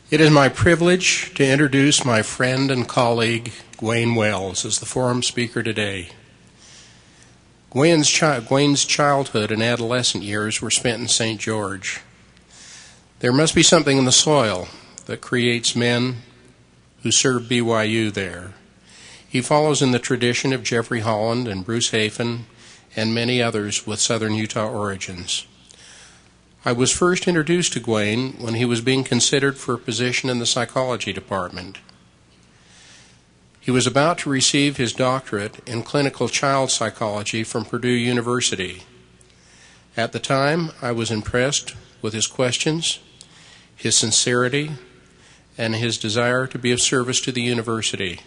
It is my privilege to introduce my friend and colleague, Gwayne Wells, as the forum speaker today. Gwayne's childhood and adolescent years were spent in St. George. There must be something in the soil that creates men who serve BYU there. He follows in the tradition of Jeffrey Holland and Bruce Hafen and many others with Southern Utah origins. I was first introduced to Gwayne when he was being considered for a position in the psychology department. He was about to receive his doctorate in clinical child psychology from Purdue University. At the time, I was impressed with his questions, his sincerity, and his desire to be of service to the university.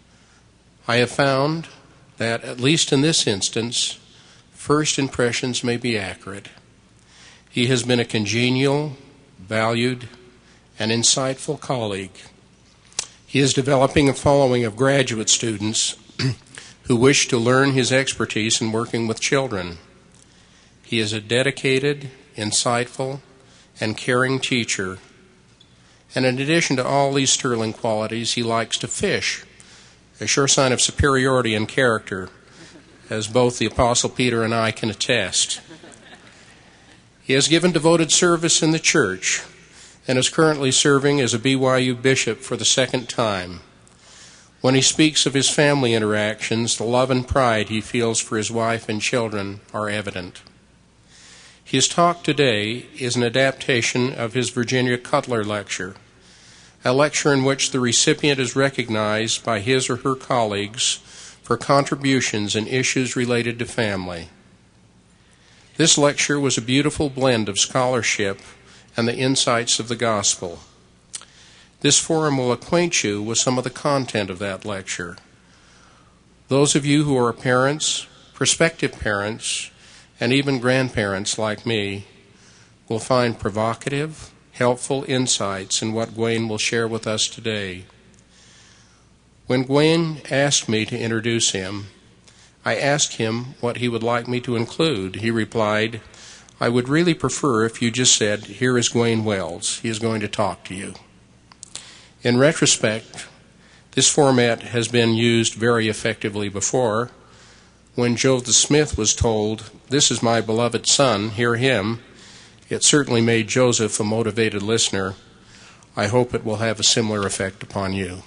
I have found that, at least in this instance, first impressions may be accurate. He has been a congenial, valued, and insightful colleague. He is developing a following of graduate students who wish to learn his expertise in working with children. He is a dedicated, insightful, and caring teacher. And in addition to all these sterling qualities, he likes to fish, a sure sign of superiority in character, as both the Apostle Peter and I can attest. He has given devoted service in the church and is currently serving as a BYU bishop for the second time. When he speaks of his family interactions, the love and pride he feels for his wife and children are evident. His talk today is an adaptation of his Virginia Cutler lecture, a lecture in which the recipient is recognized by his or her colleagues for contributions in issues related to family. This lecture was a beautiful blend of scholarship and the insights of the gospel. This forum will acquaint you with some of the content of that lecture. Those of you who are parents, prospective parents, and even grandparents like me will find provocative, helpful insights in what Gwayne will share with us today. When Gwayne asked me to introduce him, I asked him what he would like me to include. He replied, "I would really prefer if you just said, 'Here is Gwayne Wells. He is going to talk to you.'" In retrospect, this format has been used very effectively before. When Joseph Smith was told, "This is my beloved son, hear him," it certainly made Joseph a motivated listener. I hope it will have a similar effect upon you.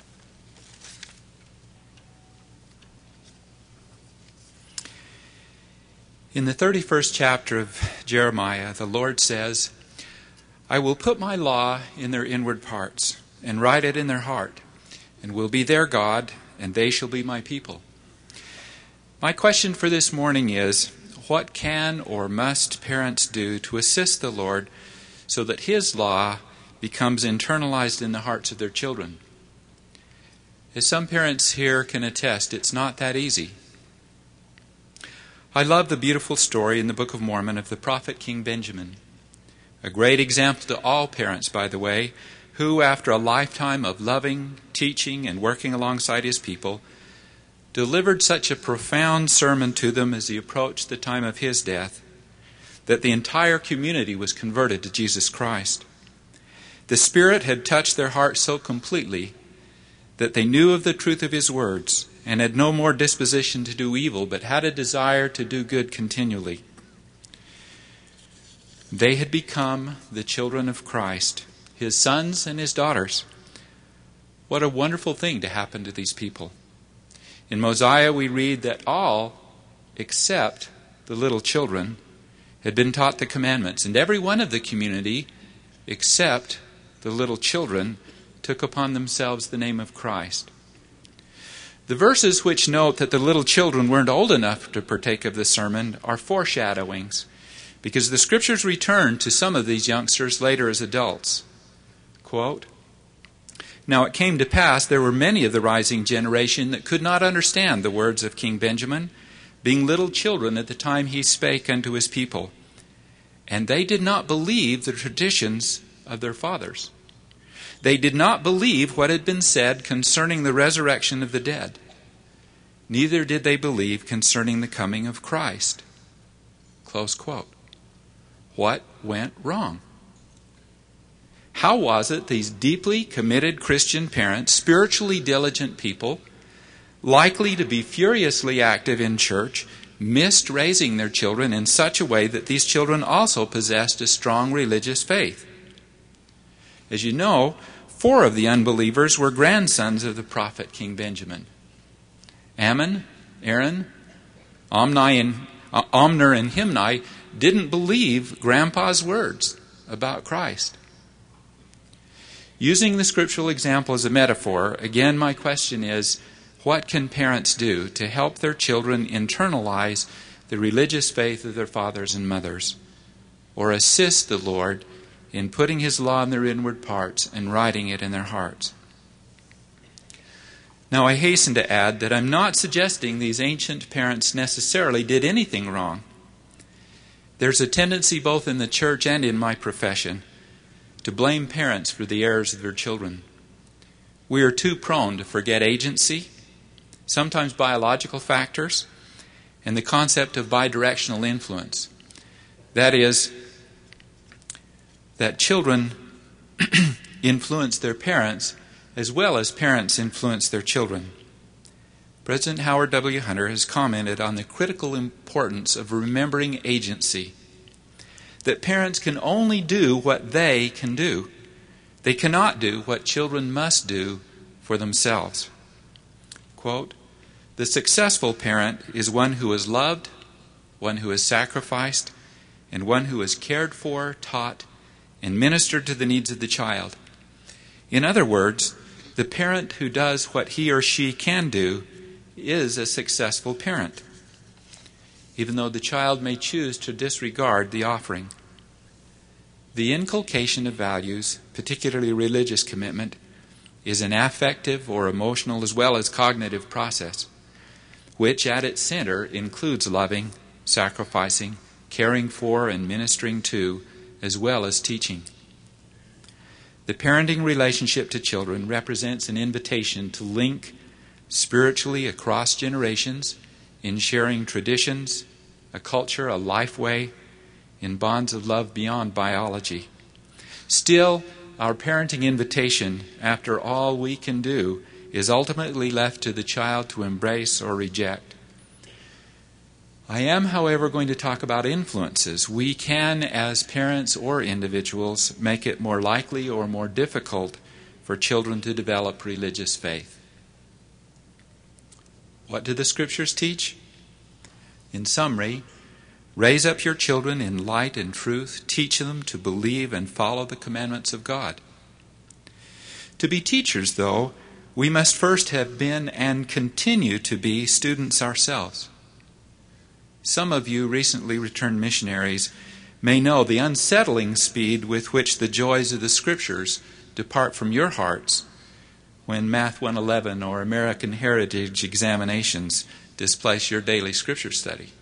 In the 31st chapter of Jeremiah, the Lord says, "I will put my law in their inward parts, and write it in their heart, and will be their God, and they shall be my people." My question for this morning is, what can or must parents do to assist the Lord so that His law becomes internalized in the hearts of their children? As some parents here can attest, it's not that easy. I love the beautiful story in the Book of Mormon of the prophet King Benjamin. A great example to all parents, by the way, who, after a lifetime of loving, teaching, and working alongside his people, delivered such a profound sermon to them as he approached the time of his death, that the entire community was converted to Jesus Christ. The Spirit had touched their hearts so completely that they knew of the truth of his words and had no more disposition to do evil, but had a desire to do good continually. They had become the children of Christ, his sons and his daughters. What a wonderful thing to happen to these people. In Mosiah we read that all, except the little children, had been taught the commandments, and every one of the community, except the little children, took upon themselves the name of Christ. The verses which note that the little children weren't old enough to partake of the sermon are foreshadowings, because the Scriptures return to some of these youngsters later as adults. Quote, "Now it came to pass there were many of the rising generation that could not understand the words of King Benjamin, being little children at the time he spake unto his people. And they did not believe the traditions of their fathers. They did not believe what had been said concerning the resurrection of the dead. Neither did they believe concerning the coming of Christ." Close quote. What went wrong? How was it these deeply committed Christian parents, spiritually diligent people, likely to be furiously active in church, missed raising their children in such a way that these children also possessed a strong religious faith? As you know, 4 of the unbelievers were grandsons of the prophet King Benjamin. Ammon, Aaron, Omner, and Himni didn't believe Grandpa's words about Christ. Using the scriptural example as a metaphor, again my question is, what can parents do to help their children internalize the religious faith of their fathers and mothers, or assist the Lord in putting His law in their inward parts and writing it in their hearts? Now I hasten to add that I'm not suggesting these ancient parents necessarily did anything wrong. There's a tendency both in the church and in my profession to blame parents for the errors of their children. We are too prone to forget agency, sometimes biological factors, and the concept of bidirectional influence. That is, that children influence their parents as well as parents influence their children. President Howard W. Hunter has commented on the critical importance of remembering agency, that parents can only do what they can do. They cannot do what children must do for themselves. Quote, "The successful parent is one who is loved, one who is sacrificed, and one who is cared for, taught, and ministered to the needs of the child. In other words, the parent who does what he or she can do is a successful parent, even though the child may choose to disregard the offering. The inculcation of values, particularly religious commitment, is an affective or emotional as well as cognitive process, which at its center includes loving, sacrificing, caring for, and ministering to, as well as teaching. The parenting relationship to children represents an invitation to link spiritually across generations in sharing traditions, a culture, a life way, in bonds of love beyond biology. Still, our parenting invitation, after all we can do, is ultimately left to the child to embrace or reject. I am, however, going to talk about influences. We can, as parents or individuals, make it more likely or more difficult for children to develop religious faith. What do the Scriptures teach? In summary, raise up your children in light and truth. Teach them to believe and follow the commandments of God. To be teachers, though, we must first have been and continue to be students ourselves. Some of you recently returned missionaries may know the unsettling speed with which the joys of the Scriptures depart from your hearts when Math 111 or American Heritage examinations displace your daily Scripture study.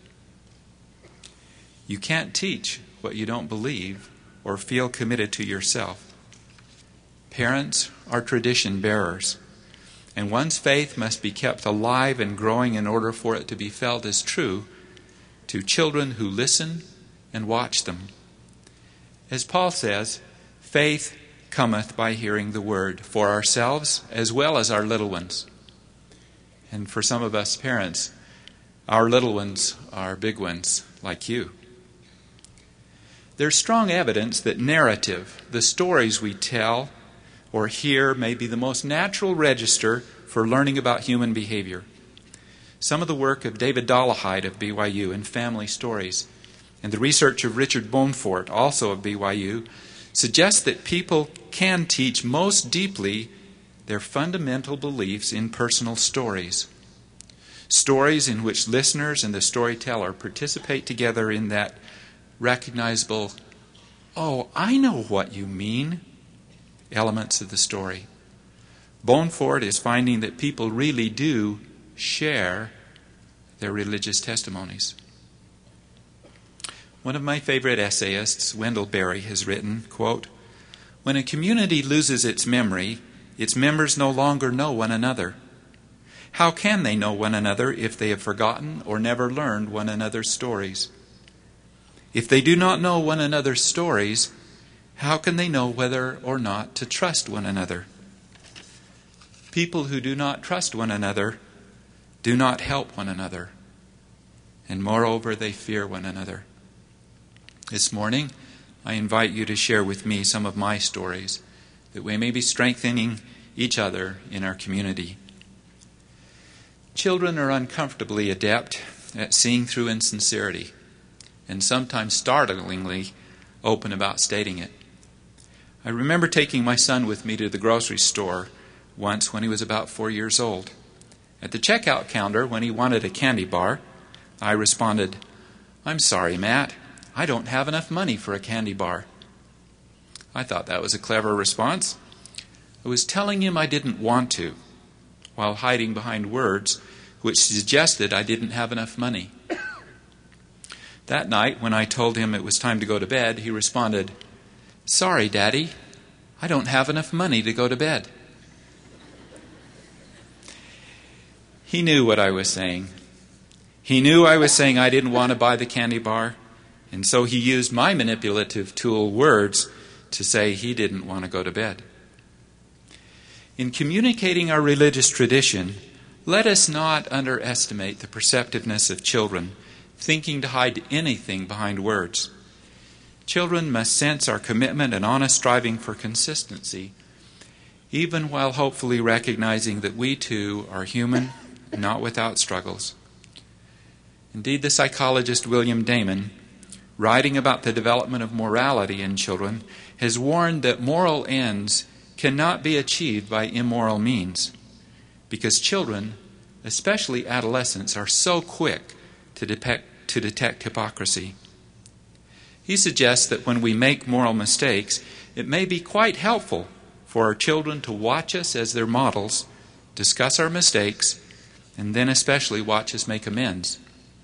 You can't teach what you don't believe or feel committed to yourself. Parents are tradition bearers, and one's faith must be kept alive and growing in order for it to be felt as true to children who listen and watch them. As Paul says, faith cometh by hearing the word, for ourselves as well as our little ones. And for some of us parents, our little ones are big ones, like you. There's strong evidence that narrative, the stories we tell or hear, may be the most natural register for learning about human behavior. Some of the work of David Dollahide of BYU in Family Stories and the research of Richard Bonefort, also of BYU, suggests that people can teach most deeply their fundamental beliefs in personal stories. Stories in which listeners and the storyteller participate together in that recognizable, "Oh, I know what you mean," elements of the story. Bonefort is finding that people really do share their religious testimonies. One of my favorite essayists, Wendell Berry, has written, quote, "When a community loses its memory, its members no longer know one another. How can they know one another if they have forgotten or never learned one another's stories? If they do not know one another's stories, how can they know whether or not to trust one another? People who do not trust one another do not help one another, and moreover, they fear one another. This morning, I invite you to share with me some of my stories, that we may be strengthening each other in our community. Children are uncomfortably adept at seeing through insincerity, and sometimes startlingly open about stating it. I remember taking my son with me to the grocery store once when he was about 4 years old. At the checkout counter, when he wanted a candy bar, I responded, "I'm sorry, Matt, I don't have enough money for a candy bar." I thought that was a clever response. I was telling him I didn't want to, while hiding behind words which suggested I didn't have enough money. That night, when I told him it was time to go to bed, he responded, "Sorry, Daddy, I don't have enough money to go to bed." He knew what I was saying. He knew I was saying I didn't want to buy the candy bar, and so he used my manipulative tool, words, to say he didn't want to go to bed. In communicating our religious tradition, let us not underestimate the perceptiveness of children, thinking to hide anything behind words. Children must sense our commitment and honest striving for consistency, even while hopefully recognizing that we too are human, not without struggles. Indeed, the psychologist William Damon, writing about the development of morality in children, has warned that moral ends cannot be achieved by immoral means, because children, especially adolescents, are so quick to detect hypocrisy. He suggests that when we make moral mistakes, it may be quite helpful for our children to watch us as their models, discuss our mistakes, and then especially watch us make amends.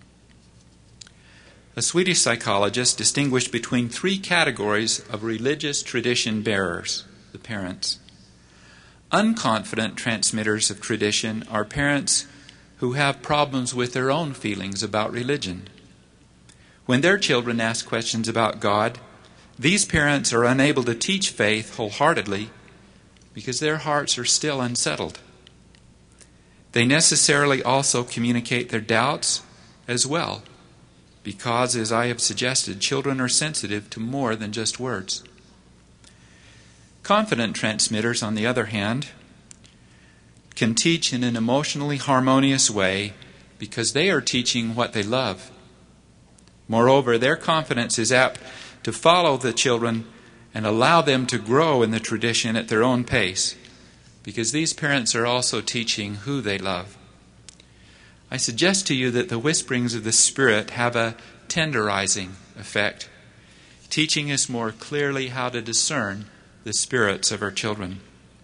A Swedish psychologist distinguished between 3 categories of religious tradition bearers, the parents. Unconfident transmitters of tradition are parents who have problems with their own feelings about religion. When their children ask questions about God, these parents are unable to teach faith wholeheartedly because their hearts are still unsettled. They necessarily also communicate their doubts as well, because, as I have suggested, children are sensitive to more than just words. Confident transmitters, on the other hand, can teach in an emotionally harmonious way because they are teaching what they love. Moreover, their confidence is apt to follow the children and allow them to grow in the tradition at their own pace, because these parents are also teaching who they love. I suggest to you that the whisperings of the Spirit have a tenderizing effect, teaching us more clearly how to discern the spirits of our children.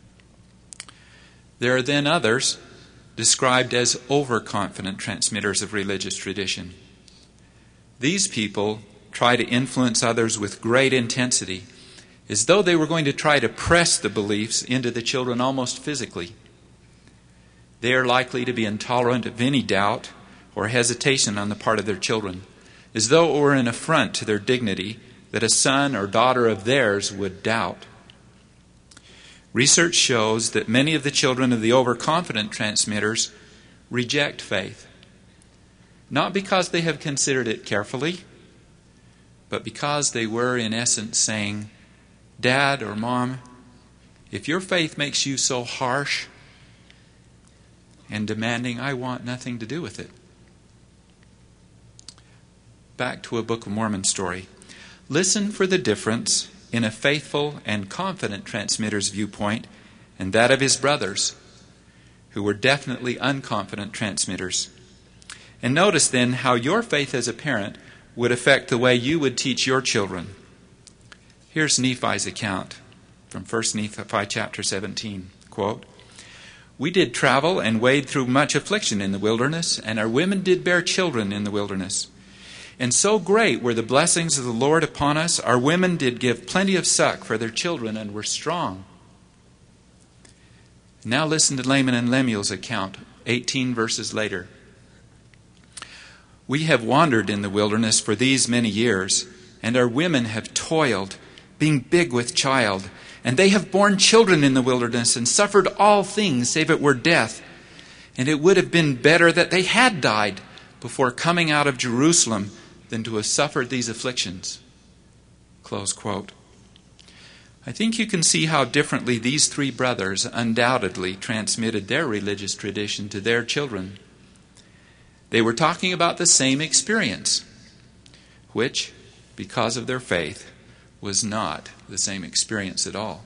There are then others, described as overconfident transmitters of religious tradition. These people try to influence others with great intensity, as though they were going to try to press the beliefs into the children almost physically. They are likely to be intolerant of any doubt or hesitation on the part of their children, as though it were an affront to their dignity that a son or daughter of theirs would doubt. Research shows that many of the children of the overconfident transmitters reject faith, not because they have considered it carefully, but because they were in essence saying, "Dad or Mom, if your faith makes you so harsh and demanding, I want nothing to do with it." Back to a Book of Mormon story. Listen for the difference in a faithful and confident transmitter's viewpoint and that of his brothers, who were definitely unconfident transmitters. And notice then how your faith as a parent would affect the way you would teach your children. Here's Nephi's account from 1 Nephi chapter 17. Quote, "We did travel and wade through much affliction in the wilderness, and our women did bear children in the wilderness. And so great were the blessings of the Lord upon us, our women did give plenty of suck for their children and were strong." Now listen to Laman and Lemuel's account, 18 verses later. "We have wandered in the wilderness for these many years, and our women have toiled, being big with child. And they have borne children in the wilderness and suffered all things save it were death. And it would have been better that they had died before coming out of Jerusalem than to have suffered these afflictions." Close quote. I think you can see how differently these three brothers undoubtedly transmitted their religious tradition to their children. They were talking about the same experience, which, because of their faith, was not the same experience at all.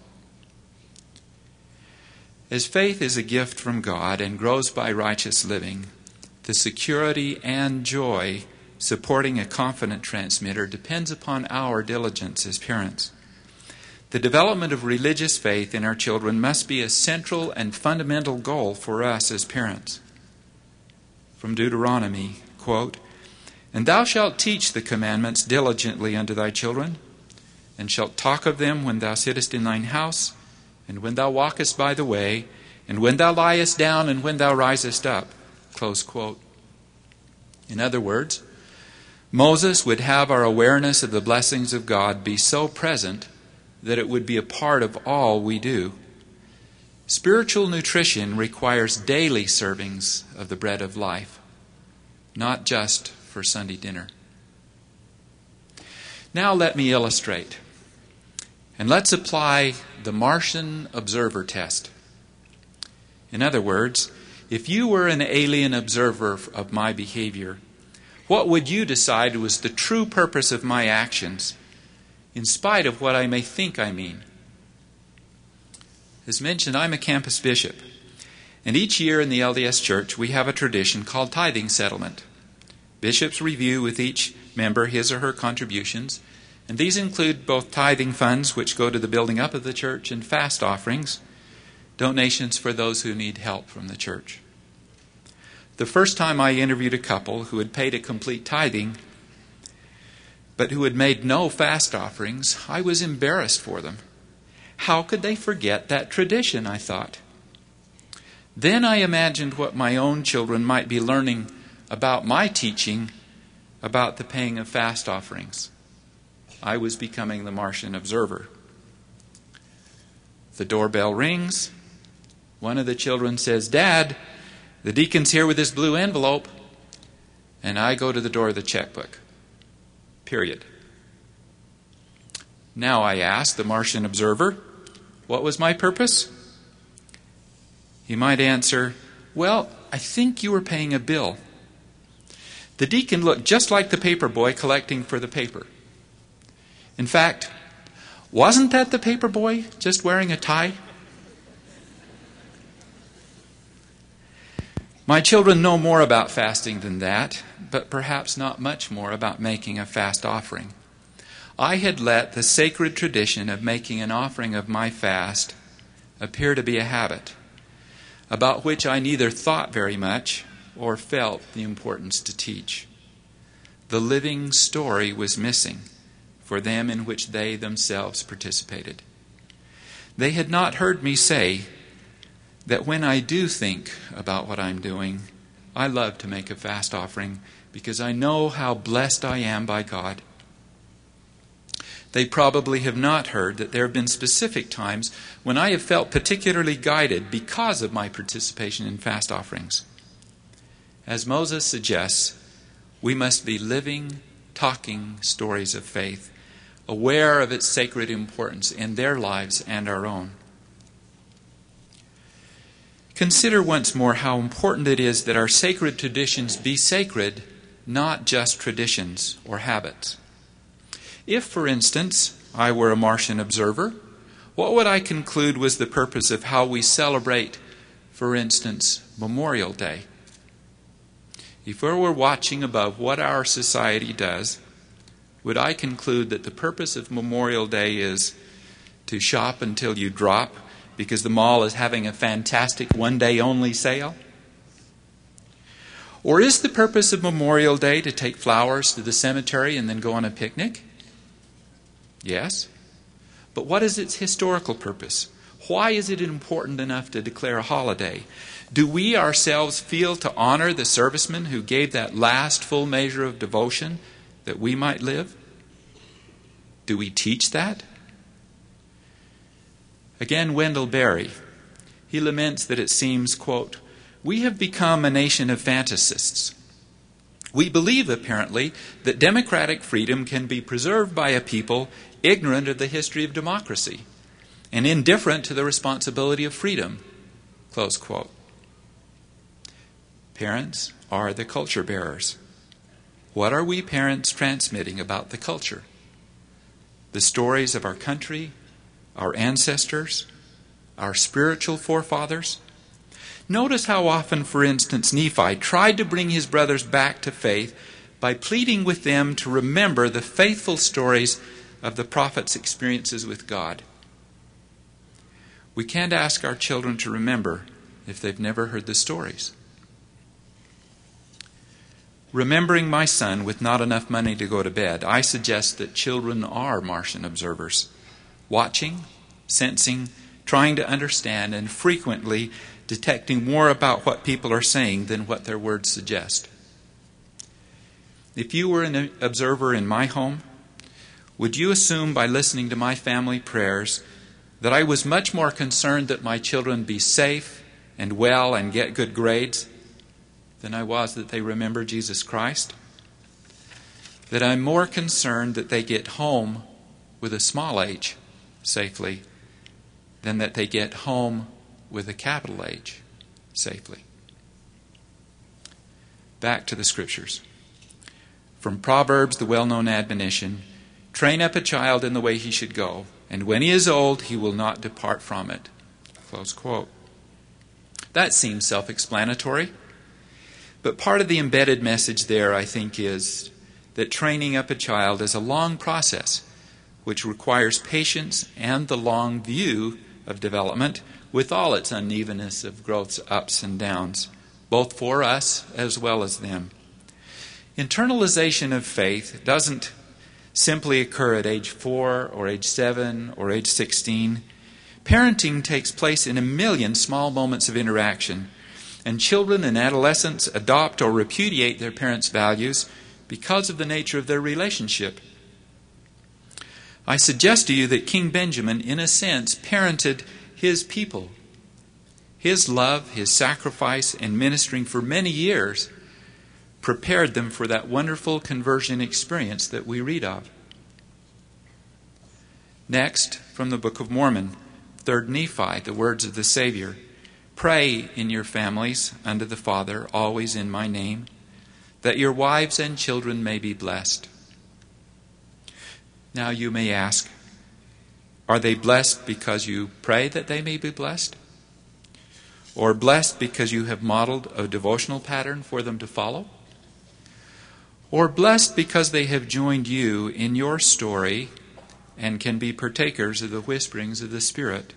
As faith is a gift from God and grows by righteous living, the security and joy supporting a confident transmitter depends upon our diligence as parents. The development of religious faith in our children must be a central and fundamental goal for us as parents. From Deuteronomy, quote, "And thou shalt teach the commandments diligently unto thy children, and shalt talk of them when thou sittest in thine house, and when thou walkest by the way, and when thou liest down, and when thou risest up." Close quote. In other words, Moses would have our awareness of the blessings of God be so present that it would be a part of all we do. Spiritual nutrition requires daily servings of the bread of life, not just for Sunday dinner. Now let me illustrate. And let's apply the Martian observer test. In other words, if you were an alien observer of my behavior, what would you decide was the true purpose of my actions, in spite of what I may think I mean? As mentioned, I'm a campus bishop. And each year in the LDS Church, we have a tradition called tithing settlement. Bishops review with each member his or her contributions, and these include both tithing funds, which go to the building up of the church, and fast offerings, donations for those who need help from the church. The first time I interviewed a couple who had paid a complete tithing, but who had made no fast offerings, I was embarrassed for them. How could they forget that tradition, I thought. Then I imagined what my own children might be learning about my teaching about the paying of fast offerings. I was becoming the Martian observer. The doorbell rings. One of the children says, "Dad, the deacon's here with this blue envelope." And I go to the door of the checkbook. Period. Now I ask the Martian observer, what was my purpose? He might answer, "Well, I think you were paying a bill. The deacon looked just like the paper boy collecting for the paper. In fact, wasn't that the paper boy just wearing a tie?" My children know more about fasting than that, but perhaps not much more about making a fast offering. I had let the sacred tradition of making an offering of my fast appear to be a habit, about which I neither thought very much or felt the importance to teach. The living story was missing for them in which they themselves participated. They had not heard me say that when I do think about what I'm doing, I love to make a fast offering because I know how blessed I am by God. They probably have not heard that there have been specific times when I have felt particularly guided because of my participation in fast offerings. As Moses suggests, we must be living, talking stories of faith, aware of its sacred importance in their lives and our own. Consider once more how important it is that our sacred traditions be sacred, not just traditions or habits. If, for instance, I were a Martian observer, what would I conclude was the purpose of how we celebrate, for instance, Memorial Day? If I were watching above what our society does, would I conclude that the purpose of Memorial Day is to shop until you drop because the mall is having a fantastic one-day-only sale? Or is the purpose of Memorial Day to take flowers to the cemetery and then go on a picnic? Yes. But what is its historical purpose? Why is it important enough to declare a holiday? Do we ourselves feel to honor the servicemen who gave that last full measure of devotion that we might live? Do we teach that? Again, Wendell Berry. He laments that it seems, quote, "We have become a nation of fantasists. We believe, apparently, that democratic freedom can be preserved by a people ignorant of the history of democracy and indifferent to the responsibility of freedom." Close quote. Parents are the culture bearers. What are we parents transmitting about the culture? The stories of our country, our ancestors, our spiritual forefathers? Notice how often, for instance, Nephi tried to bring his brothers back to faith by pleading with them to remember the faithful stories of the prophet's experiences with God. We can't ask our children to remember if they've never heard the stories. Remembering my son with not enough money to go to bed, I suggest that children are Martian observers, watching, sensing, trying to understand, and frequently detecting more about what people are saying than what their words suggest. If you were an observer in my home, would you assume by listening to my family prayers that I was much more concerned that my children be safe and well and get good grades than I was that they remember Jesus Christ? That I'm more concerned that they get home with a small h safely than that they get home with a capital H safely. Back to the Scriptures. From Proverbs, the well-known admonition, "Train up a child in the way he should go, and when he is old, he will not depart from it." Close quote. That seems self-explanatory. But part of the embedded message there, I think, is that training up a child is a long process which requires patience and the long view of development with all its unevenness of growth's ups and downs, both for us as well as them. Internalization of faith doesn't simply occur at age 4 or age 7 or age 16. Parenting takes place in a million small moments of interaction, and children and adolescents adopt or repudiate their parents' values because of the nature of their relationship. I suggest to you that King Benjamin, in a sense, parented his people. His love, his sacrifice, and ministering for many years prepared them for that wonderful conversion experience that we read of. Next, from the Book of Mormon, 3rd Nephi, the words of the Savior. "Pray in your families unto the Father, always in my name, that your wives and children may be blessed." Now you may ask, are they blessed because you pray that they may be blessed? Or blessed because you have modeled a devotional pattern for them to follow? Or blessed because they have joined you in your story and can be partakers of the whisperings of the Spirit?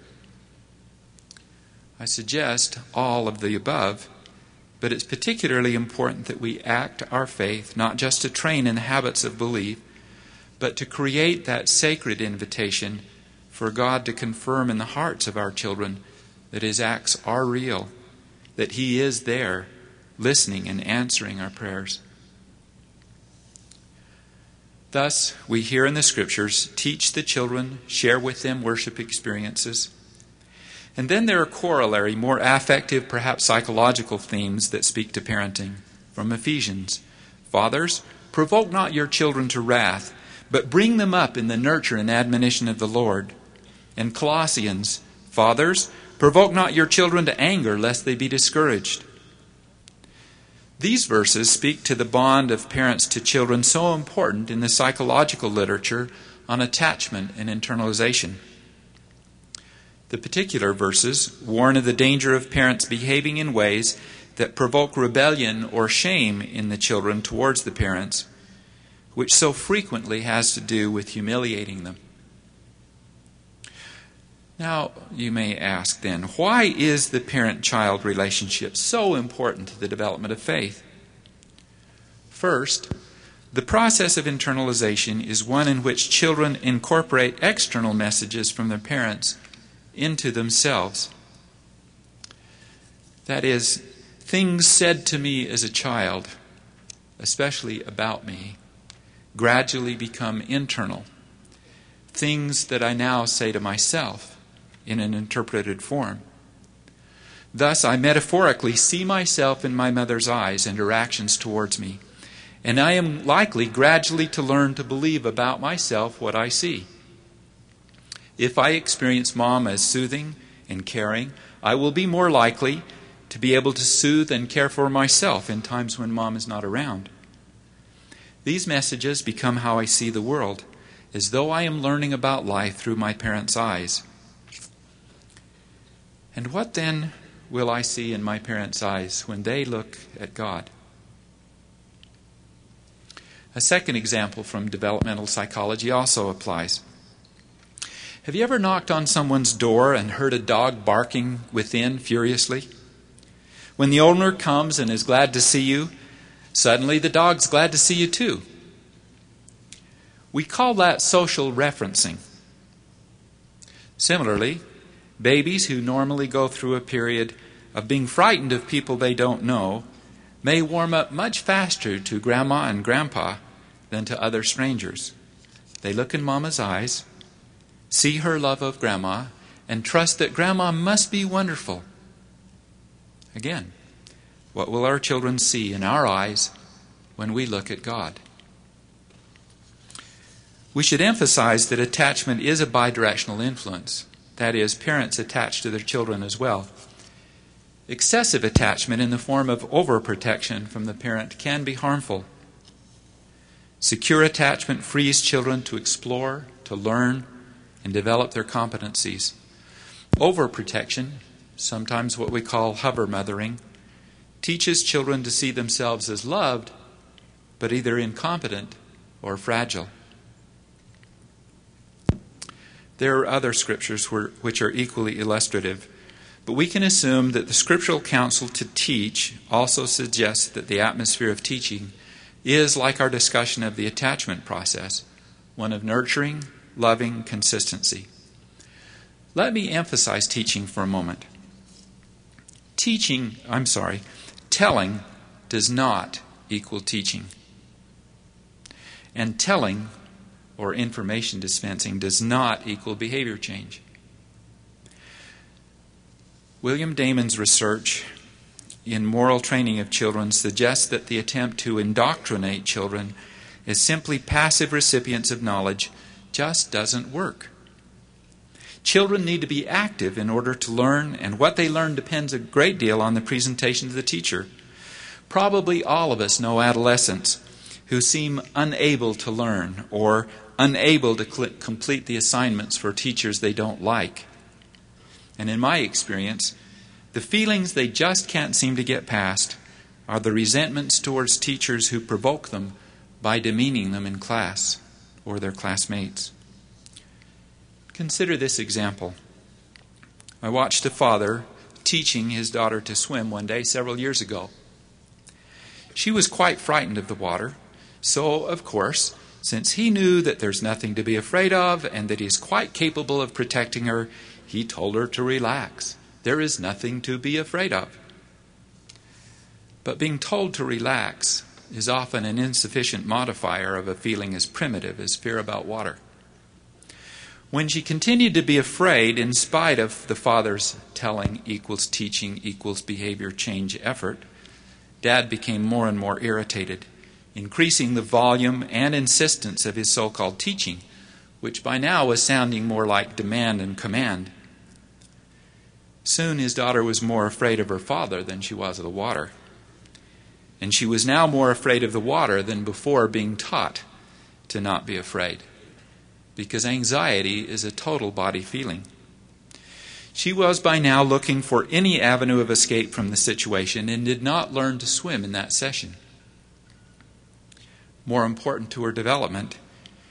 I suggest all of the above, but it's particularly important that we act our faith not just to train in the habits of belief, but to create that sacred invitation for God to confirm in the hearts of our children that His acts are real, that He is there, listening and answering our prayers. Thus, we hear in the Scriptures, teach the children, share with them worship experiences. And then there are corollary, more affective, perhaps psychological themes that speak to parenting. From Ephesians, "Fathers, provoke not your children to wrath, but bring them up in the nurture and admonition of the Lord." And Colossians, "Fathers, provoke not your children to anger, lest they be discouraged." These verses speak to the bond of parents to children so important in the psychological literature on attachment and internalization. The particular verses warn of the danger of parents behaving in ways that provoke rebellion or shame in the children towards the parents, which so frequently has to do with humiliating them. Now, you may ask then, why is the parent-child relationship so important to the development of faith? First, the process of internalization is one in which children incorporate external messages from their parents into themselves. That is, things said to me as a child, especially about me, gradually become internal. Things that I now say to myself in an interpreted form. Thus, I metaphorically see myself in my mother's eyes and her actions towards me, and I am likely gradually to learn to believe about myself what I see. If I experience Mom as soothing and caring, I will be more likely to be able to soothe and care for myself in times when Mom is not around. These messages become how I see the world, as though I am learning about life through my parents' eyes. And what then will I see in my parents' eyes when they look at God? A second example from developmental psychology also applies. Have you ever knocked on someone's door and heard a dog barking within furiously? When the owner comes and is glad to see you, suddenly the dog's glad to see you too. We call that social referencing. Similarly, babies who normally go through a period of being frightened of people they don't know may warm up much faster to Grandma and Grandpa than to other strangers. They look in Mama's eyes, see her love of Grandma, and trust that Grandma must be wonderful. Again, what will our children see in our eyes when we look at God? We should emphasize that attachment is a bidirectional influence. That is, parents attach to their children as well. Excessive attachment in the form of overprotection from the parent can be harmful. Secure attachment frees children to explore, to learn, and develop their competencies. Overprotection, sometimes what we call hover mothering, teaches children to see themselves as loved, but either incompetent or fragile. There are other scriptures which are equally illustrative, but we can assume that the scriptural counsel to teach also suggests that the atmosphere of teaching is like our discussion of the attachment process, one of nurturing, loving consistency. Let me emphasize teaching for a moment. Telling does not equal teaching. And telling, or information dispensing, does not equal behavior change. William Damon's research in moral training of children suggests that the attempt to indoctrinate children as simply passive recipients of knowledge just doesn't work. Children need to be active in order to learn, and what they learn depends a great deal on the presentation of the teacher. Probably all of us know adolescents who seem unable to learn or unable to complete the assignments for teachers they don't like. And in my experience, the feelings they just can't seem to get past are the resentments towards teachers who provoke them by demeaning them in class or their classmates. Consider this example. I watched a father teaching his daughter to swim one day several years ago. She was quite frightened of the water, so, of course, since he knew that there's nothing to be afraid of and that he's quite capable of protecting her, he told her to relax. There is nothing to be afraid of. But being told to relax is often an insufficient modifier of a feeling as primitive as fear about water. When she continued to be afraid, in spite of the father's telling equals teaching equals behavior change effort, Dad became more and more irritated, increasing the volume and insistence of his so-called teaching, which by now was sounding more like demand and command. Soon his daughter was more afraid of her father than she was of the water. And she was now more afraid of the water than before being taught to not be afraid, because anxiety is a total body feeling. She was by now looking for any avenue of escape from the situation and did not learn to swim in that session. More important to her development,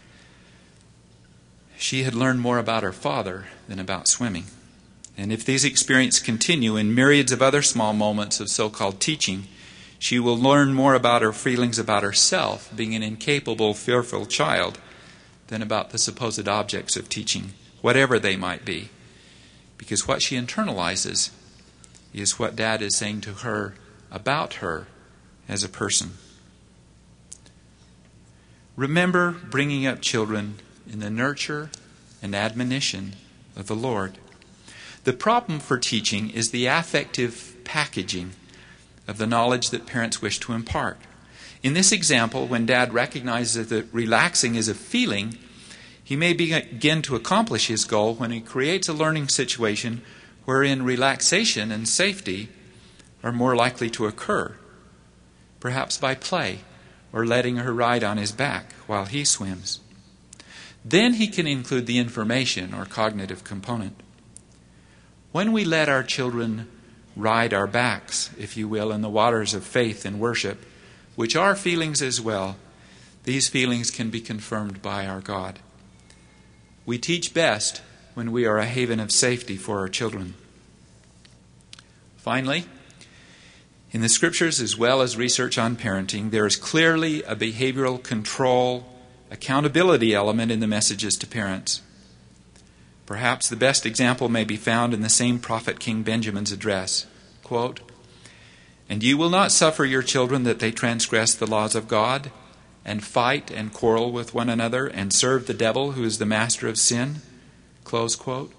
she had learned more about her father than about swimming. And if these experiences continue in myriads of other small moments of so-called teaching, she will learn more about her feelings about herself, being an incapable, fearful child, than about the supposed objects of teaching, whatever they might be. Because what she internalizes is what Dad is saying to her about her as a person. Remember bringing up children in the nurture and admonition of the Lord. The problem for teaching is the affective packaging of the knowledge that parents wish to impart. In this example, when Dad recognizes that relaxing is a feeling, he may begin to accomplish his goal when he creates a learning situation wherein relaxation and safety are more likely to occur, perhaps by play or letting her ride on his back while he swims. Then he can include the information or cognitive component. When we let our children ride our backs, if you will, in the waters of faith and worship, which are feelings as well, these feelings can be confirmed by our God. We teach best when we are a haven of safety for our children. Finally, in the Scriptures as well as research on parenting, there is clearly a behavioral control, accountability element in the messages to parents. Perhaps the best example may be found in the same prophet King Benjamin's address. Quote, "And you will not suffer your children that they transgress the laws of God, and fight and quarrel with one another, and serve the devil who is the master of sin." Close quote.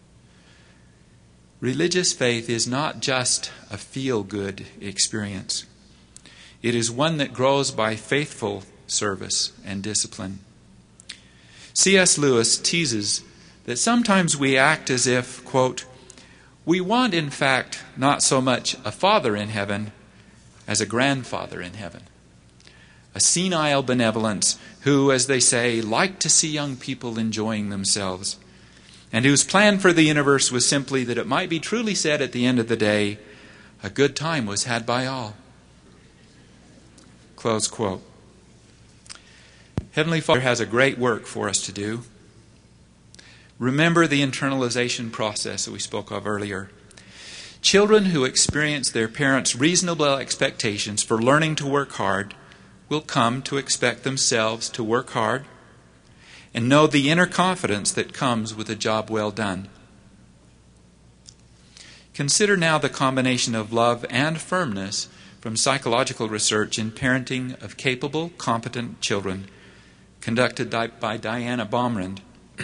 Religious faith is not just a feel-good experience. It is one that grows by faithful service and discipline. C.S. Lewis teases that sometimes we act as if, quote, "we want in fact not so much a father in heaven as a grandfather in heaven. A senile benevolence who, as they say, liked to see young people enjoying themselves, and whose plan for the universe was simply that it might be truly said at the end of the day, a good time was had by all." Close quote. Heavenly Father has a great work for us to do. Remember the internalization process that we spoke of earlier. Children who experience their parents' reasonable expectations for learning to work hard will come to expect themselves to work hard and know the inner confidence that comes with a job well done. Consider now the combination of love and firmness from psychological research in parenting of capable, competent children, conducted by Diana Baumrind.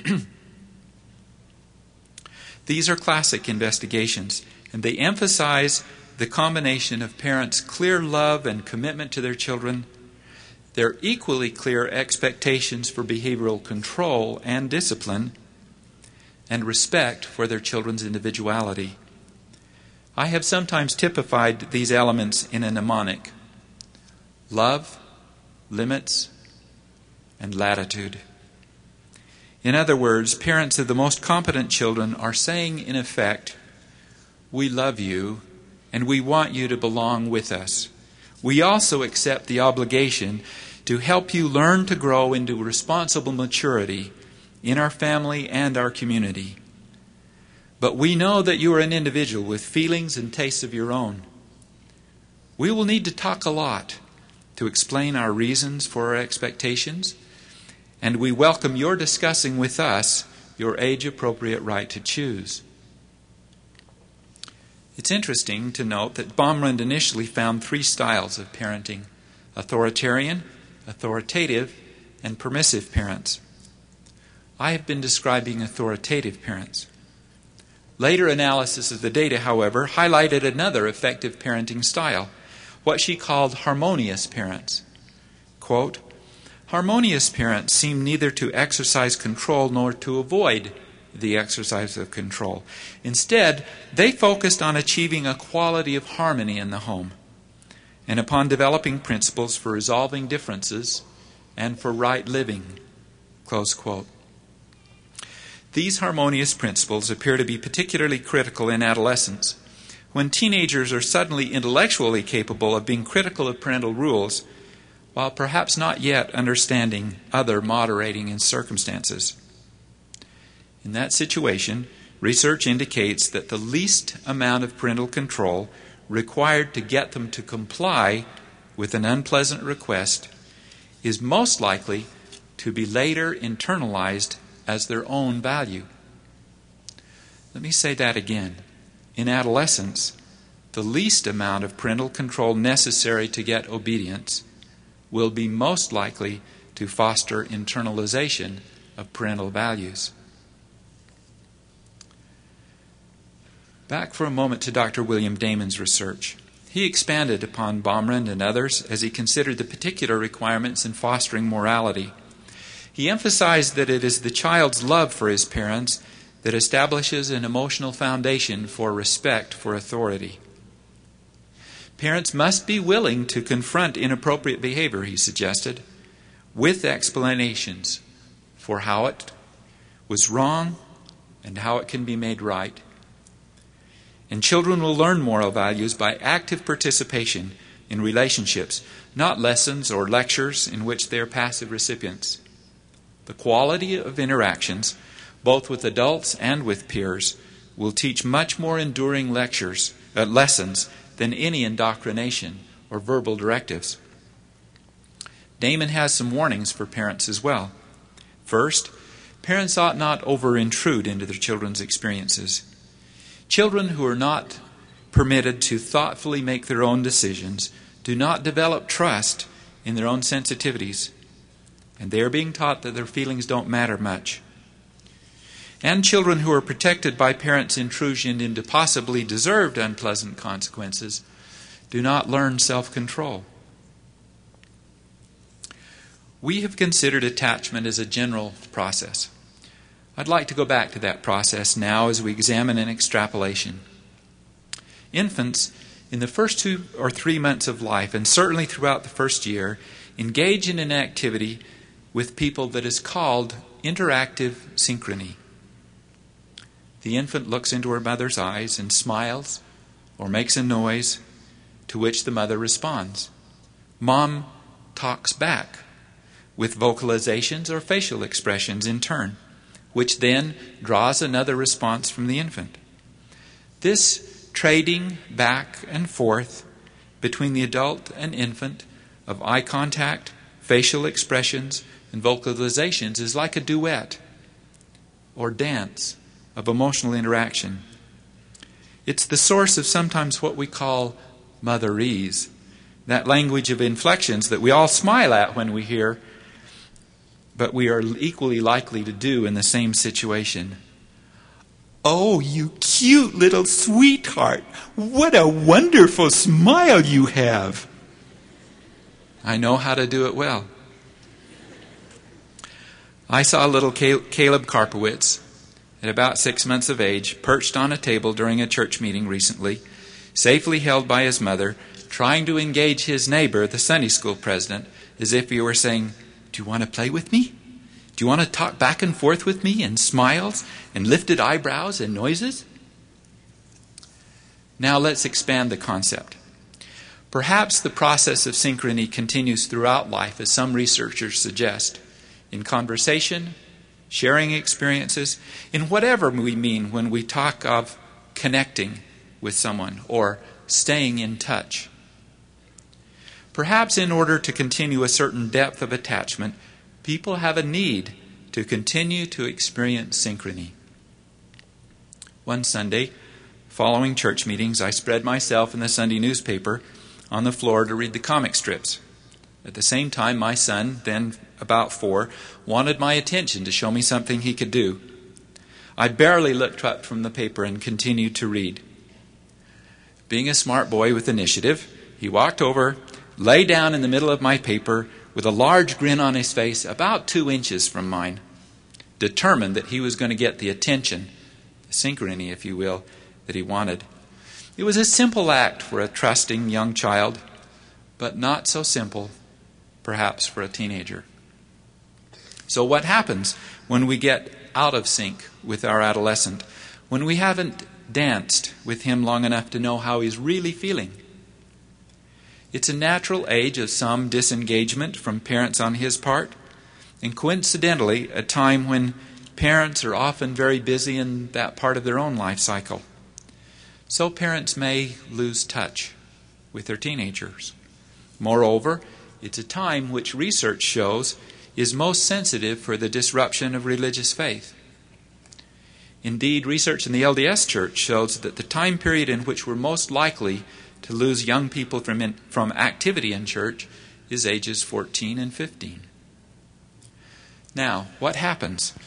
These are classic investigations, and they emphasize the combination of parents' clear love and commitment to their children, their equally clear expectations for behavioral control and discipline, and respect for their children's individuality. I have sometimes typified these elements in a mnemonic: love, limits, and latitude. In other words, parents of the most competent children are saying, in effect, "We love you, and we want you to belong with us. We also accept the obligation to help you learn to grow into responsible maturity in our family and our community. But we know that you are an individual with feelings and tastes of your own. We will need to talk a lot to explain our reasons for our expectations, and we welcome your discussing with us your age-appropriate right to choose." It's interesting to note that Baumrind initially found 3 styles of parenting: authoritarian, authoritative, and permissive parents. I have been describing authoritative parents. Later analysis of the data, however, highlighted another effective parenting style, what she called harmonious parents. Quote, "Harmonious parents seem neither to exercise control nor to avoid the exercise of control. Instead, they focused on achieving a quality of harmony in the home and upon developing principles for resolving differences and for right living." Close quote. These harmonious principles appear to be particularly critical in adolescence, when teenagers are suddenly intellectually capable of being critical of parental rules, while perhaps not yet understanding other moderating circumstances. In that situation, research indicates that the least amount of parental control required to get them to comply with an unpleasant request is most likely to be later internalized as their own value. Let me say that again. In adolescence, the least amount of parental control necessary to get obedience will be most likely to foster internalization of parental values. Back for a moment to Dr. William Damon's research. He expanded upon Baumrind and others as he considered the particular requirements in fostering morality. He emphasized that it is the child's love for his parents that establishes an emotional foundation for respect for authority. Parents must be willing to confront inappropriate behavior, he suggested, with explanations for how it was wrong and how it can be made right. And children will learn moral values by active participation in relationships, not lessons or lectures in which they are passive recipients. The quality of interactions, both with adults and with peers, will teach much more enduring lessons than any indoctrination or verbal directives. Damon has some warnings for parents as well. First, parents ought not over-intrude into their children's experiences. Children who are not permitted to thoughtfully make their own decisions do not develop trust in their own sensitivities, and they are being taught that their feelings don't matter much. And children who are protected by parents' intrusion into possibly deserved unpleasant consequences do not learn self-control. We have considered attachment as a general process. I'd like to go back to that process now as we examine an extrapolation. Infants, in the first 2 or 3 months of life, and certainly throughout the first year, engage in an activity with people that is called interactive synchrony. The infant looks into her mother's eyes and smiles or makes a noise, to which the mother responds. Mom talks back with vocalizations or facial expressions in turn, which then draws another response from the infant. This trading back and forth between the adult and infant of eye contact, facial expressions, and vocalizations is like a duet or dance of emotional interaction. It's the source of sometimes what we call motherese, that language of inflections that we all smile at when we hear, but we are equally likely to do in the same situation. Oh, you cute little sweetheart. What a wonderful smile you have. I know how to do it well. I saw little Caleb Karpowitz at about 6 months of age, perched on a table during a church meeting recently, safely held by his mother, trying to engage his neighbor, the Sunday school president, as if he were saying, "Do you want to play with me? Do you want to talk back and forth with me?" And smiles and lifted eyebrows and noises. Now let's expand the concept. Perhaps the process of synchrony continues throughout life, as some researchers suggest, in conversation, sharing experiences, in whatever we mean when we talk of connecting with someone or staying in touch. Perhaps in order to continue a certain depth of attachment, people have a need to continue to experience synchrony. One Sunday, following church meetings, I spread myself in the Sunday newspaper on the floor to read the comic strips. At the same time, my son, then about 4, wanted my attention to show me something he could do. I barely looked up from the paper and continued to read. Being a smart boy with initiative, he walked over, lay down in the middle of my paper with a large grin on his face about 2 inches from mine, determined that he was going to get the attention, the synchrony, if you will, that he wanted. It was a simple act for a trusting young child, but not so simple, perhaps, for a teenager. So what happens when we get out of sync with our adolescent, when we haven't danced with him long enough to know how he's really feeling? It's a natural age of some disengagement from parents on his part, and coincidentally, a time when parents are often very busy in that part of their own life cycle. So parents may lose touch with their teenagers. Moreover, it's a time which research shows is most sensitive for the disruption of religious faith. Indeed, research in the LDS Church shows that the time period in which we're most likely to lose young people from activity in church is ages 14 and 15. Now, what happens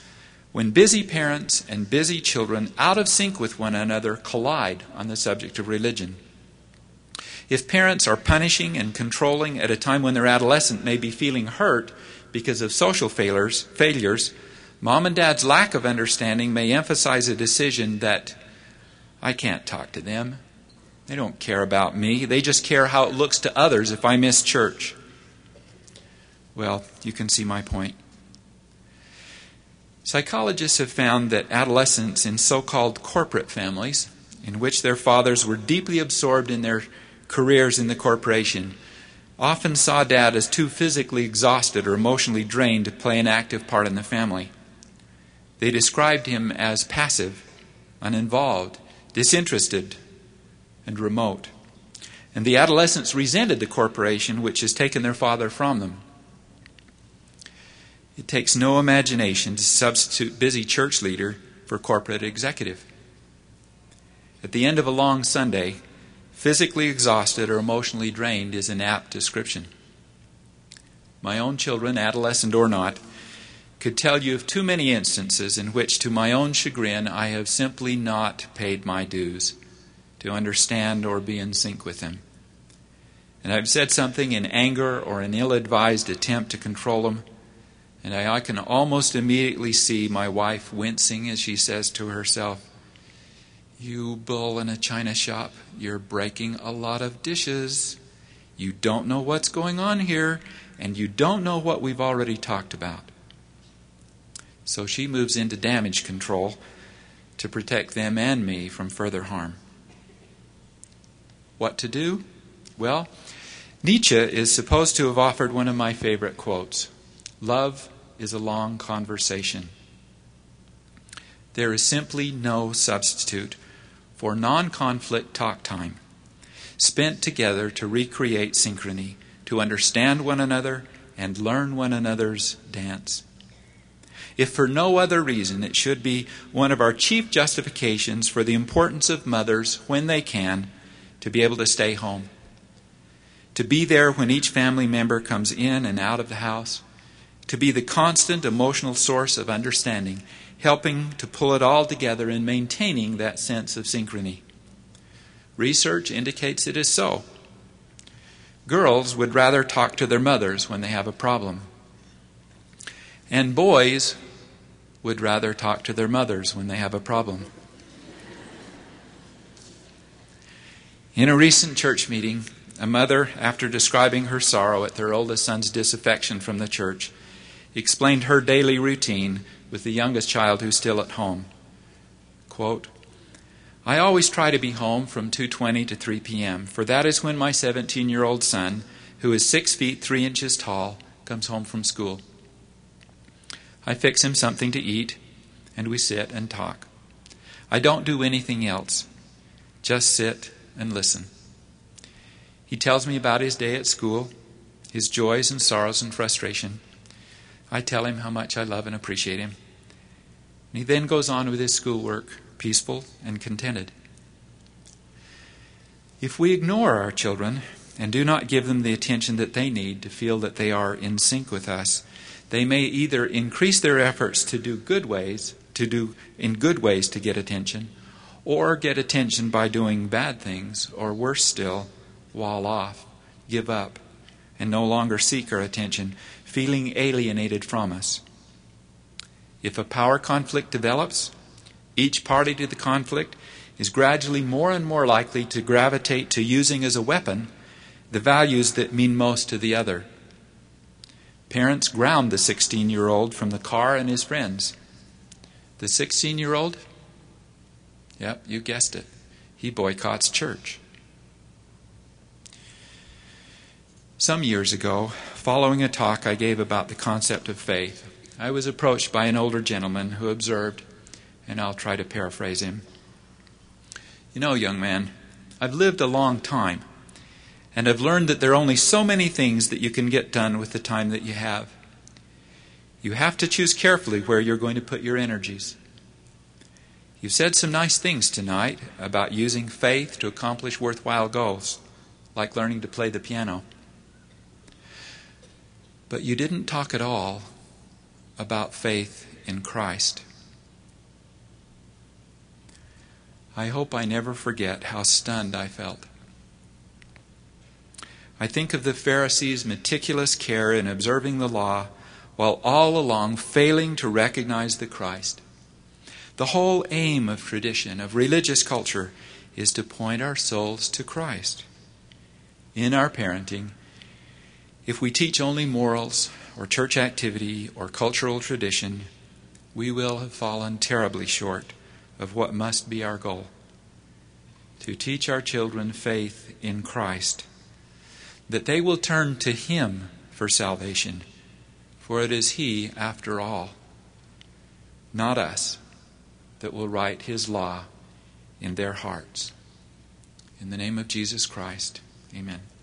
when busy parents and busy children out of sync with one another collide on the subject of religion. If parents are punishing and controlling at a time when their adolescent may be feeling hurt because of social failures, mom and dad's lack of understanding may emphasize a decision that I can't talk to them. They don't care about me. They just care how it looks to others if I miss church. Well, you can see my point. Psychologists have found that adolescents in so-called corporate families, in which their fathers were deeply absorbed in their careers in the corporation, often saw dad as too physically exhausted or emotionally drained to play an active part in the family. They described him as passive, uninvolved, disinterested, and remote. And the adolescents resented the corporation which has taken their father from them. It takes no imagination to substitute busy church leader for corporate executive. At the end of a long Sunday, physically exhausted or emotionally drained is an apt description. My own children, adolescent or not, could tell you of too many instances in which, to my own chagrin, I have simply not paid my dues to understand or be in sync with them. And I've said something in anger or an ill-advised attempt to control them, and I can almost immediately see my wife wincing as she says to herself, "You bull in a china shop, you're breaking a lot of dishes. You don't know what's going on here, and you don't know what we've already talked about." So she moves into damage control to protect them and me from further harm. What to do? Well, Nietzsche is supposed to have offered one of my favorite quotes. Love is a long conversation. There is simply no substitute for non-conflict talk time, spent together to recreate synchrony, to understand one another and learn one another's dance. If for no other reason, it should be one of our chief justifications for the importance of mothers, when they can, to be able to stay home, to be there when each family member comes in and out of the house, to be the constant emotional source of understanding, helping to pull it all together and maintaining that sense of synchrony. Research indicates it is so. Girls would rather talk to their mothers when they have a problem. And boys would rather talk to their mothers when they have a problem. In a recent church meeting, a mother, after describing her sorrow at their oldest son's disaffection from the church, explained her daily routine with the youngest child who's still at home. Quote, "I always try to be home from 2:20 to 3 p.m., for that is when my 17-year-old son, who is 6 feet 3 inches tall, comes home from school. I fix him something to eat, and we sit and talk. I don't do anything else, just sit and listen. He tells me about his day at school, his joys and sorrows and frustration. I tell him how much I love and appreciate him. And he then goes on with his schoolwork, peaceful and contented. If we ignore our children and do not give them the attention that they need to feel that they are in sync with us, they may either increase their efforts to do in good ways to get attention, or get attention by doing bad things, or worse still, wall off, give up, and no longer seek our attention, feeling alienated from us. If a power conflict develops, each party to the conflict is gradually more and more likely to gravitate to using as a weapon the values that mean most to the other. Parents ground the 16-year-old from the car and his friends. The 16-year-old? Yep, you guessed it. He boycotts church. Some years ago, following a talk I gave about the concept of faith, I was approached by an older gentleman who observed, and I'll try to paraphrase him, "You know, young man, I've lived a long time, and I've learned that there are only so many things that you can get done with the time that you have. You have to choose carefully where you're going to put your energies. You've said some nice things tonight about using faith to accomplish worthwhile goals, like learning to play the piano. But you didn't talk at all about faith in Christ. I hope I never forget how stunned I felt. I think of the Pharisees' meticulous care in observing the law, while all along failing to recognize the Christ. The whole aim of tradition, of religious culture, is to point our souls to Christ. In our parenting, if we teach only morals or church activity or cultural tradition, we will have fallen terribly short of what must be our goal: to teach our children faith in Christ, that they will turn to Him for salvation, for it is He, after all, not us, that will write His law in their hearts. In the name of Jesus Christ, amen.